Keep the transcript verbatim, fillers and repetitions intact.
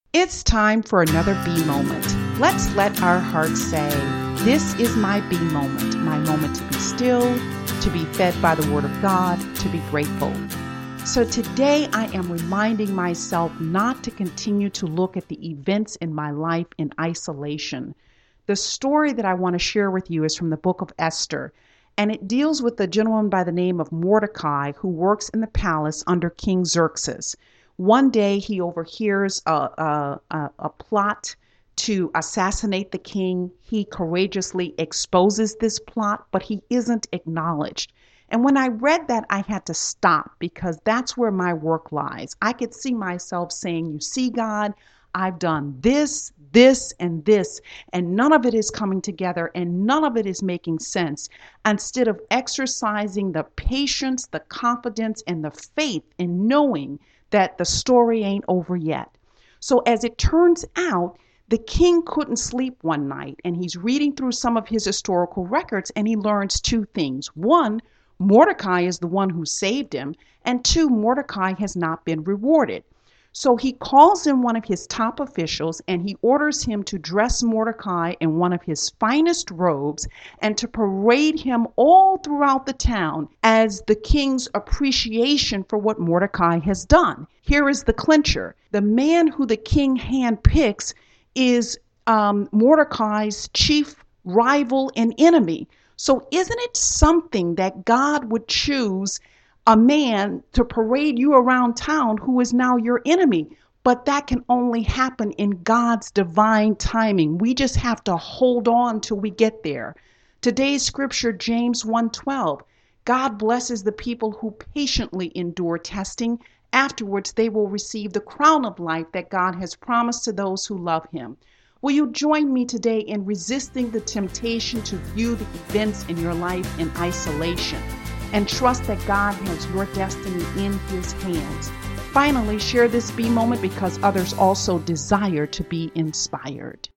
It's time for another Be moment. Let's let our hearts say, this is my Be moment, my moment to be still, to be fed by the Word of God, to be grateful. So today I am reminding myself not to continue to look at the events in my life in isolation. The story that I want to share with you is from the book of Esther, and it deals with a gentleman by the name of Mordecai who works in the palace under King Xerxes. One day he overhears a, a, a, a plot to assassinate the king. He courageously exposes this plot, but he isn't acknowledged. And when I read that, I had to stop because that's where my work lies. I could see myself saying, you see, God, I've done this, this, and this, and none of it is coming together and none of it is making sense. Instead of exercising the patience, the confidence, and the faith in knowing that the story ain't over yet. So as it turns out, the king couldn't sleep one night, and he's reading through some of his historical records, and he learns two things. One, Mordecai is the one who saved him, and two, Mordecai has not been rewarded. So he calls in one of his top officials and he orders him to dress Mordecai in one of his finest robes and to parade him all throughout the town as the king's appreciation for what Mordecai has done. Here is the clincher. The man who the king handpicks is um, Mordecai's chief rival and enemy. So isn't it something that God would choose a man to parade you around town who is now your enemy? But that can only happen in God's divine timing. We just have to hold on till we get there. Today's scripture, James one twelve. God blesses the people who patiently endure testing. Afterwards, they will receive the crown of life that God has promised to those who love him. Will you join me today in resisting the temptation to view the events in your life in isolation and trust that God has your destiny in his hands? Finally, share this Be moment because others also desire to be inspired.